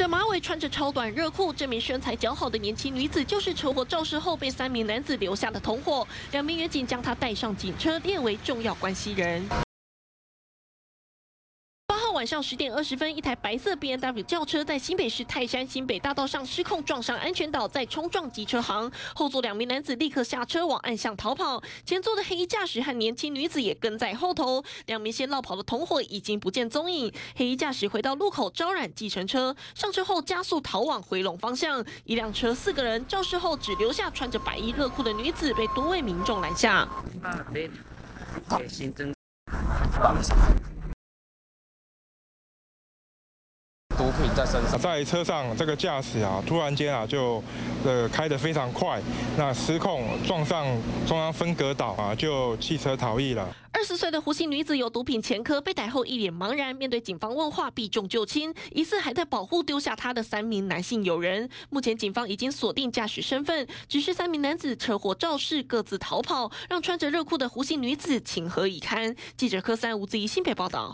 着马尾、穿着超短热裤，这名身材姣好的年轻女子就是车祸肇事后被3名男子留下的同伙。2名员警将她带上警车，列为重要关系人。8号晚上10点20分，一台白色 BMW 轿车在新北市泰山新北大道上失控撞上安全岛，再冲撞机车行。后座2名男子立刻下车往暗巷逃跑，前座的黑衣驾驶和年轻女子也跟在后头。2名先落跑的同伙已经不见踪影。黑衣驾驶回到路口招揽计程车，上车后加速逃往回龙方向。一辆车4个人，肇事后只留下穿着白衣热裤的女子被多位民众拦下。 毒品在身上，在车上这个驾驶突然间就开得非常快，那失控撞上中央分隔岛就弃车逃逸了。 20岁的胡姓女子有毒品前科，被逮后一脸茫然，面对警方问话避重就轻，疑似还在保护丢下她的3名男性友人。目前警方已经锁定驾驶身份，只是3名男子车祸肇事各自逃跑，让穿着热裤的胡姓女子情何以堪？记者柯3吴子怡新北报道。